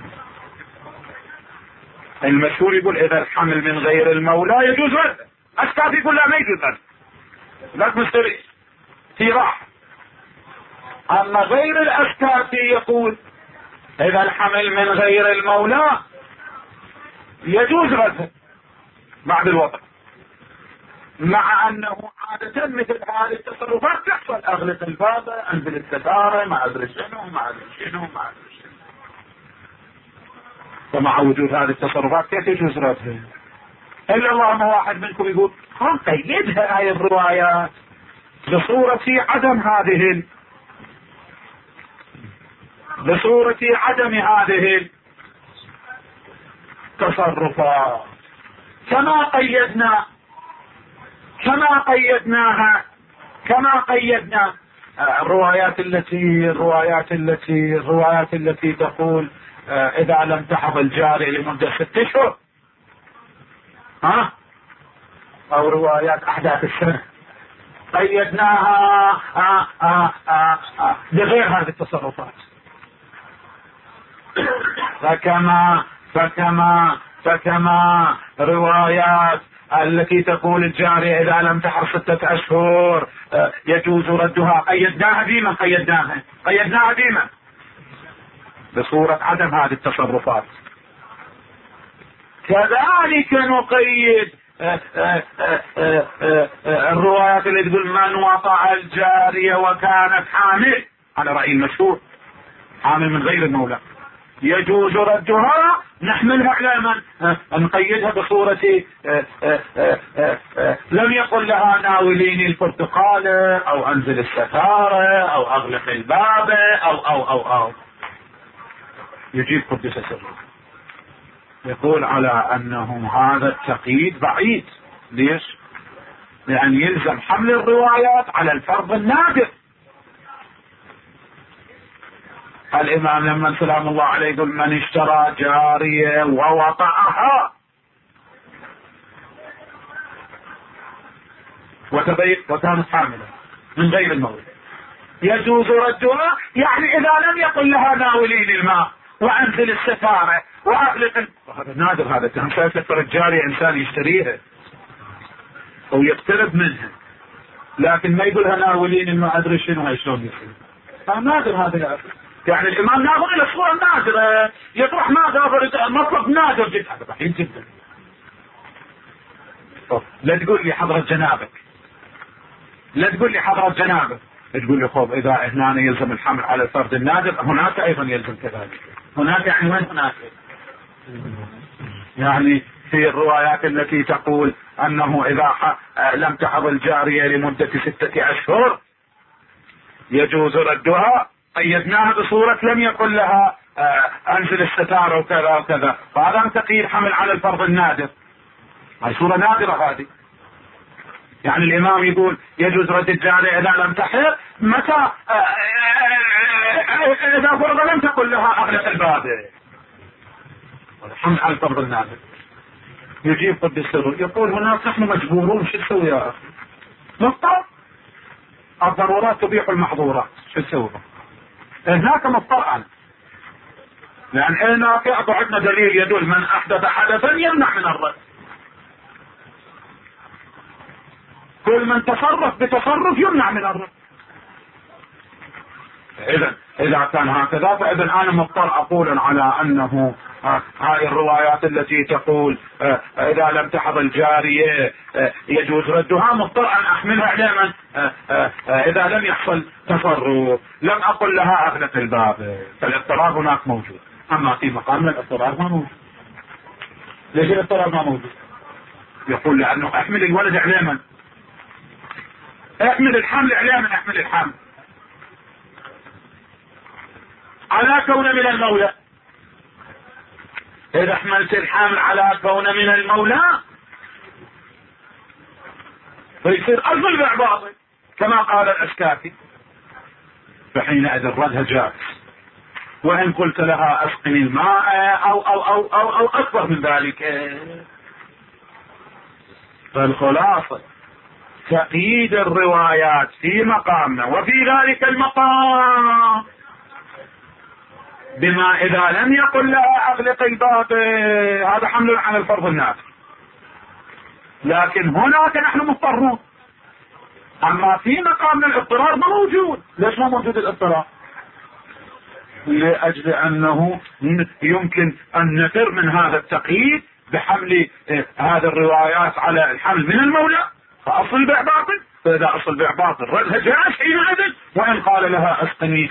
المشهور يقول اذا الحمل من غير المولى يجوز رده، اسكافي يقول لا ما يجوز رده، لا تستريح في راحة. اما غير الاسكافي يقول اذا الحمل من غير المولى يجوز رده بعد الوضع، مع انه عادة مثل هذه التصرفات تحصل، اغلق الباب، انزل الستارة، ما ادري شنو ما ادري شنو ما ادري شنو، فمع وجود هذه التصرفات كيف يجوز ردها؟ الا اللهم واحد منكم يقول ها قيدها هاي الروايات بصورة عدم هذه بصورة عدم هذه التصرفات كما قيدنا كما قيدناها كما قيدنا الروايات التي الروايات التي الروايات التي تقول اذا لم تحض الجاري لمدة ست اشهر ها او روايات احداث السنة قيدناها آه آه آه آه بغير هذه التصرفات. فكما فكما فكما روايات التي تقول الجارية إذا لم تحر ستة أشهر يجوز ردها، قيدناها بما قيدناها قيدناها بما بصورة عدم هذه التصرفات. كذلك نقيد الروايات اللي تقول من وطأ الجارية وكانت حامل، على رأي المشهور حامل من غير المولى، يجوز ردها، نحملها على من؟ نقيدها بصورة لم يقل لها ناوليني البرتقالة او انزل الستارة او اغلق الباب او او او او يجيب قدس سره. يقول على انه هذا التقييد بعيد. ليش؟ لان يلزم حمل الروايات على الفرض النادر. الامام لما سلام الله عليه يقول من اشترى جارية ووطأها وتبيت وكانت حاملة من غير المولد يجوز ردها، يعني اذا لم يقل لها ناولين الماء وانزل الستارة واغلق. هذا نادر، هذا كان سيسفر الجارية انسان يشتريها او يقترب منها، لكن ما يقولها ناولين الماء ادري شنو هاي شلون يصير. هذا نادر، هذا يا اخي. يعني الامام ناظر الى صورة نادرة، يطرح نادر مطلب نادر جدا، هذا ضحيل جدا. لا تقول لي حضرة جنابك، لا تقول لي حضرة جنابك، تقول لي خوف اذا هنا يلزم الحمل على الفرد النادر، هناك ايضا يلزم كذلك. هناك يعني وين هناك؟ يعني في الروايات التي تقول انه اذا لم تحض الجارية لمدة ستة اشهر يجوز ردها، قيدناها بصورة لم يقل لها انزل الستارة وكذا وكذا، فهذا تقييد حمل على الفرض النادر. هاي صورة نادرة هذه. يعني الامام يقول يجوز رد الجارية اذا لم تحر متى؟ اذا فرض لم تقل لها اغلق الباب، حمل على الفرض النادر. يجيب قدس سره يقول هناك نحن مجبورون، شو تسوي يا اخي؟ مضطر، الضرورات تبيح المحظورات، شو تسوي؟ هناك مضطر أنا، لأن هناك يعطوا عندنا دليل يدل من أحدث حدثا يمنع من الرد. كل من تصرف بتصرف يمنع من الرد. إذا إذا كان هكذا فإذا أنا مضطر أقول على أنه هاي الروايات التي تقول إذا لم تحض الجارية يجوز ردها، مضطر أن أحملها على من؟ إذا لم يحصل تصرف، لم أقل لها أغلق الباب، فالاضطراب هناك موجود. أما في مقام الاضطراب ما موجود. ليش الاضطراب ما موجود؟ يقول لأنه أحمل الولد على من؟ احمل الحمل على من؟ احمل الحمل على كون من المولى. إذا حملت الحمل على كون من المولى فيصير أصل بإعباطه كما قال الأسكافي، فحينئذ ردها جائز. وإن قلت لها أسقني الماء أو أو أو أو, أو أكبر من ذلك. فالخلاصة تقييد الروايات في مقامنا وفي ذلك المقام بما إذا لم يقل لها أغلق الباب، هذا حمل على الفرض النافع. لكن هناك نحن مضطرون. أما في مقام الاضطرار ما موجود. ليش ما موجود الاضطرار؟ لأجل أنه يمكن أن نفر من هذا التقييد بحمل هذه الروايات على الحمل من المولى، فأصل بيع باطل. فإذا أصل بيع باطل ردها جائز حينئذ. وإن قال لها أسقني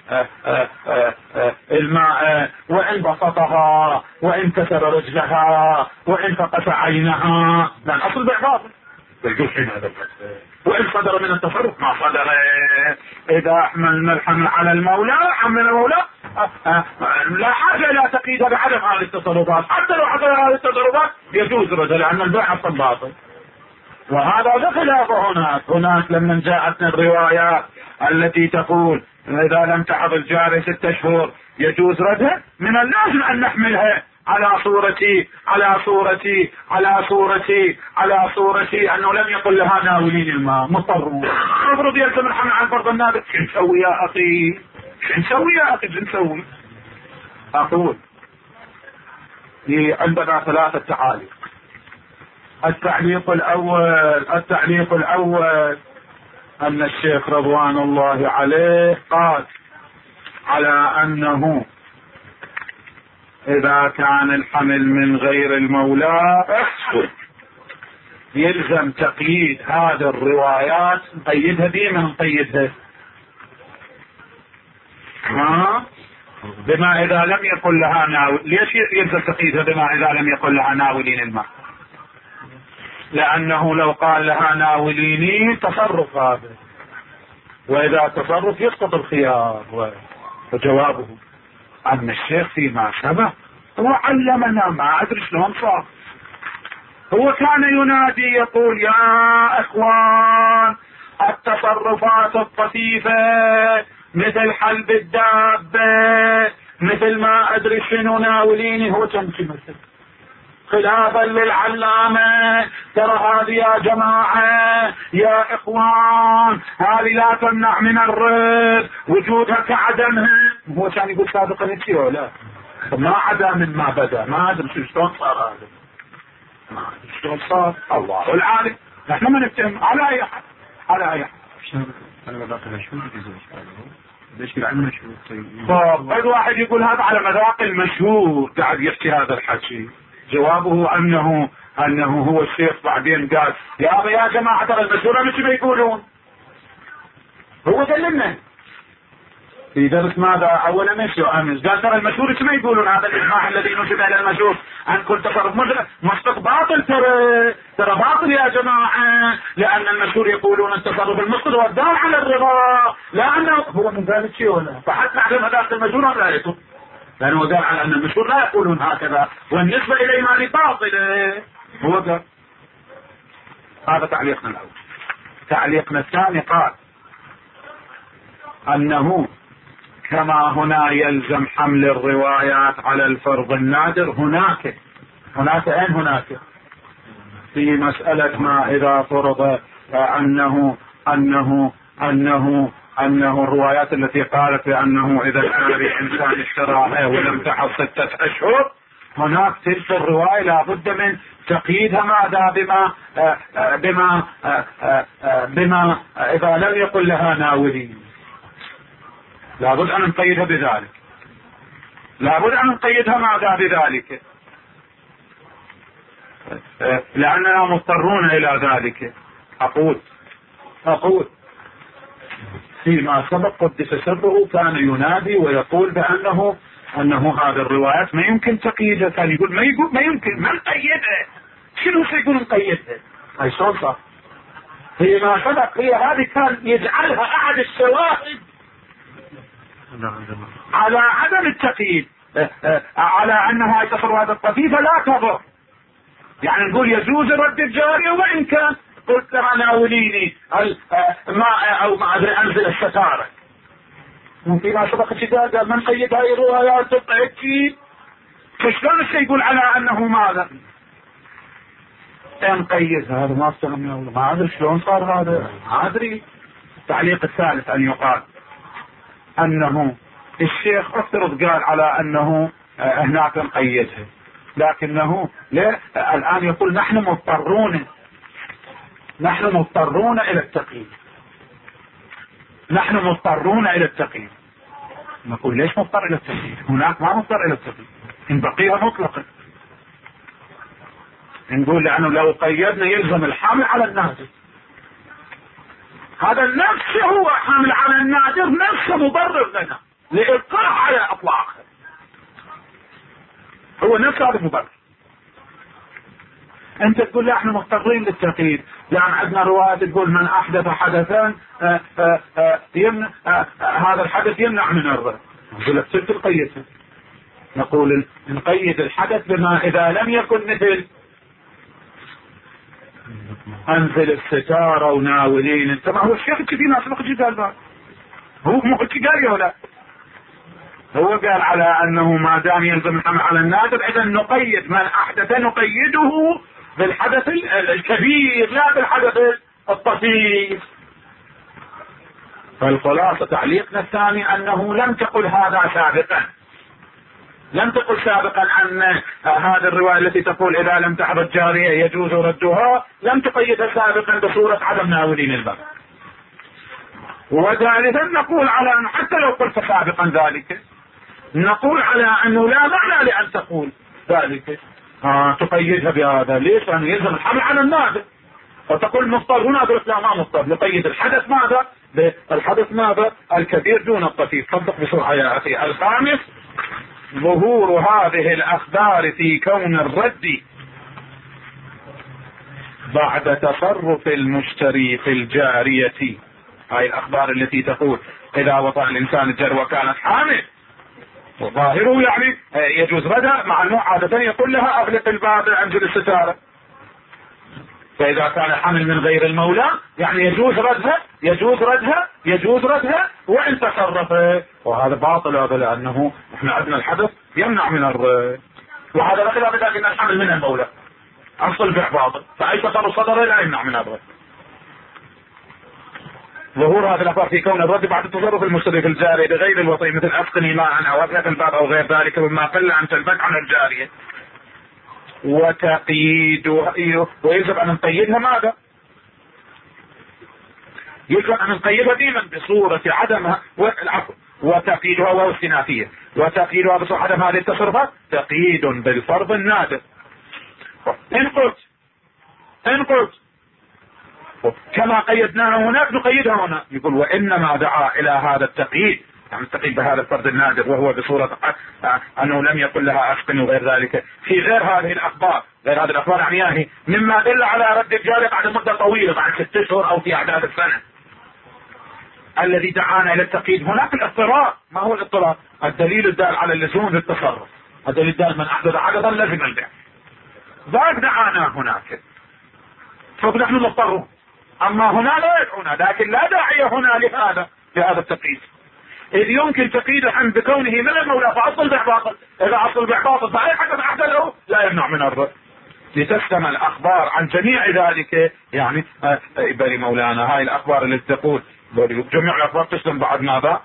الماء وإن بسطها وإن كسر رجلها وإن فقس عينها، لأن أصل بيع باطل يجوز حينئذ. وإن صدر من التصرف ما صدر. إذا أحملنا الحمل على المولى حمل المولى لا حاجة إلى تقييدها بعدم هذه التصرفات. حتى لو حصل هذه التصرفات يجوز رجل، لأن البيع أصل باطل. وهذا خلاف هناك. هناك لما جاءتنا الروايات التي تقول إذا لم تحض الجارية ستة شهور يجوز ردها، من اللازم أن نحملها على صورتي على صورتي على صورتي على صورتي أنه لم يقل لها ناولين الماء. مضطرون. المفروض يلزم الحمل عن فرض النابت. شو نسوي يا أخي؟ شو نسوي يا أخي؟ شو نسوي؟ أقول عندنا ثلاثة تعاليق. التعليق الأول التعليق الأول أن الشيخ رضوان الله عليه قال على أنه إذا كان الحمل من غير المولى يلزم تقييد هذه الروايات. نقيدها بما نقيدها ها بما إذا لم يقل لها ناول. ليش يلزم تقييدها بما إذا لم يقل لها ناولين الماء؟ لأنه لو قال لها ناوليني تصرف هذا، وإذا تصرف يسقط الخيار. وجوابه أن الشيخ فيما سبق هو علمنا، ما أدري شلون صار، هو كان ينادي يقول يا إخوان التصرفات الطفيفة مثل حلب الدابة مثل ما أدري شنو ناوليني، هو تمشي مثل خلافا للعلامة. ترى هذه يا جماعة يا إخوان هذه لا تمنع من الرد وجودها كعدمها. هو كان يقول سابقا انتي ولا ما عدا من ما بدأ. ما أدري شلون صار هذا، ما أدري شلون صار، الله العالم. نحن ما نتهم على أي حد على أي حد. أنا مذاق المشهور ليش العلم مشهور؟ طيب واحد يقول هذا على مذاق المشهور قاعد يحكي هذا الحكي. جوابه أنه أنه هو الشيخ بعدين قال يا أبا يا جماعة ترى المشهورة مش بيقولون. هو دلنا في درس ماذا أولا مشي وأمس قال ترى المشهور مش يقولون هذا الإجماع الذي نسب إلى المشهور أن كل تصرف مسبق باطل. ترى ترى باطل يا جماعة، لأن المشهور يقولون التصرف المسقط والدال على الرضا، لأنه هو من ذلك شيء ولا فحتى نعلم هذا المشهور رأيته، لأنه قال على أن المشهور لا يقولون هكذا والنسبة إليه هذه باطلة. هو قال هذا تعليقنا الأول. تعليقنا الثاني قال أنه كما هنا يلزم حمل الروايات على الفرض النادر، هناك هناك أين هناك في مسألة ما إذا فرض أنه أنه أنه أنه الروايات التي قالت بأنه إذا كان لإنسان اشتراها ولم تحص ستة أشهر، هناك تلك الرواية لابد من تقييدها ماذا بما بما بما إذا لم يقل لها ناولي، لابد أن نقيدها بذلك، لابد أن نقيدها ماذا بذلك، لأننا مضطرون إلى ذلك. أقول أقول فيما سبق قدس سره كان ينادي ويقول بأنه أنه هذه الروايات ما يمكن تقييدها، كان يقول ما يقول ما يمكن ما نقيدها. شنو سيقول نقيدها؟ هاي شلون صار؟ فيما سبق هي هذه كان يجعلها أحد الشواهد على عدم التقييد، على أنها تصرفات الطفيفة لا تضر. يعني نقول يجوز رد الجارية وإن كان قلت لها ناوليني الماء أو ما أدري أنزل الستارة. فيما سبق شدادة من قيد هاي الروايات تطعكي فشلون الشيء يقول على أنه ماذا نقيد هذا ما استغنى ما أدري شلون صار هذا ما أدري. التعليق الثالث أن يقال أنه الشيخ افترض قال على أنه هناك نقيدها، لكنه لا الآن يقول نحن مضطرون نحن مضطرون إلى التقييد نحن مضطرون إلى التقييد. نقول ليش مضطر إلى التقييد؟ هناك ما مضطر إلى التقييد، إن بقيها مطلقا. نقول لأنه لو قيدنا يلزم الحامل على النادر، هذا النفس هو حامل على النادر نفسه مبرر لنا لإبقاء على أطلاقه، هو نفس هذا مبرر. انت تقول لا احنا مضطرين للتقييد لان عندنا رواية تقول من احدث حدثا آآ آآ يمنع هذا الحدث يمنع من الرد. نقول لك صرت نقيدها، نقول نقيد الحدث بما اذا لم يكن مثل انزل الستارة وناولين. انت ما هو الشيخ كذي ناس مخجي قال هو مخجي قال يا ولا هو قال على انه ما دام يلزم الحمل على النادر اذا نقيد من احدث نقيده بالحدث الكبير لا بالحدث الطفيف. فالخلاصة تعليقنا الثاني انه لم تقل هذا سابقا، لم تقل سابقا عن هذه الرواية التي تقول إذا لم تحضر جارية يجوز ردها، لم تقيدها سابقا بصورة عدم ناولين الباب. وثالثا نقول على أن حتى لو قلت سابقا ذلك، نقول على أنه لا معنى لأن تقول ذلك آه تقيدها بهذا. ليش؟ لأنه يلزم الحمل على النادر، فتقول مضطر هنا، قلت لا ما مضطر، نقيد الحدث ماذا؟ الحدث ماذا؟ الكبير دون الطفيف. صدق بسرعة يا أخي. الخامس ظهور هذه الأخبار في كون الرد بعد تصرف المشتري في الجارية. هاي الأخبار التي تقول إذا وطأ الإنسان الجر وكانت حامل، وظاهره يعني يجوز ردها، مع أنه عادة يقول لها أغلق الباب أنزل الستارة. فإذا كان حمل من غير المولى يعني يجوز ردها يجوز ردها يجوز ردها وإن تصرف. وهذا باطل، هذا لأنه احنا عندنا الحدث يمنع من الرد، وهذا لا خلاف لكن الحمل من المولى أصل بيع باطل، فأي تصرف صدر لا يمنع من الرد. ظهور هذه الأخبار في كون الرد بعد تصرف المشتري في الجارية بغير الوطي، مثل أسقني ماء أو أغلق الباب أو غير ذلك مما قل عن تلبك عن الجارية. وتقييد ويجب أن نقيدها ماذا؟ يجب أن نقيدها ديما بصورة عدمها والعفو. وتقييدها وهو استنافية، وتقييدها بصورة عدم هذه التصرفات تقييد بالفرض النادر. إن قلت إن قلت كما قيدناها هناك نقيدها هنا. يقول وإنما دعا إلى هذا التقييد، يعني التقييد بهذا الفرد النادر، وهو بصورة أنه لم يقل لها أسقن وغير ذلك في غير هذه الأخبار. غير هذه الأخبار يعني, يعني مما دل على رد الجارية بعد مدة طويلة، بعد ست أشهر أو في أعداد السنة. الذي دعانا إلى التقييد هناك الاضطرار. ما هو الاضطرار؟ الدليل الدال على اللزوم للتصرف، الدليل الدال من أحدث حدثا لازم البيع، ذاك دعانا هناك، فنحن نضطر. أما هنا لا يدعونا، لكن لا داعي هنا لهذا لهذا التقييد، إذ يمكن تقييد الحمل بكونه من المولى فأصل البيع باطل. إذا أصل البيع باطل فأي حدث أحدثه لا يمنع من الرد، لتشتمل الأخبار عن جميع ذلك. يعني بل مولانا هاي الأخبار اللي تقول جميع الأخبار تشتم بعد ماذا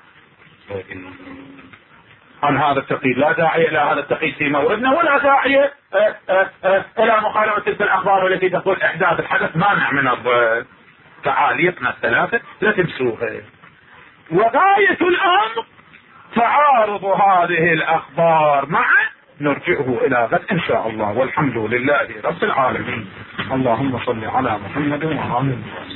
عن هذا التقييد. لا داعي إلى هذا التقييد في موردنا، ولا داعي إلى مخالفة تلك الأخبار التي تقول إحداث الحدث مانع من الرد. تعاليقنا الثلاثة لا تنسوها. وغاية الأمر تعارض هذه الأخبار معا نرجعه إلى غد إن شاء الله، والحمد لله رب العالمين. اللهم صل على محمد وعلى آله.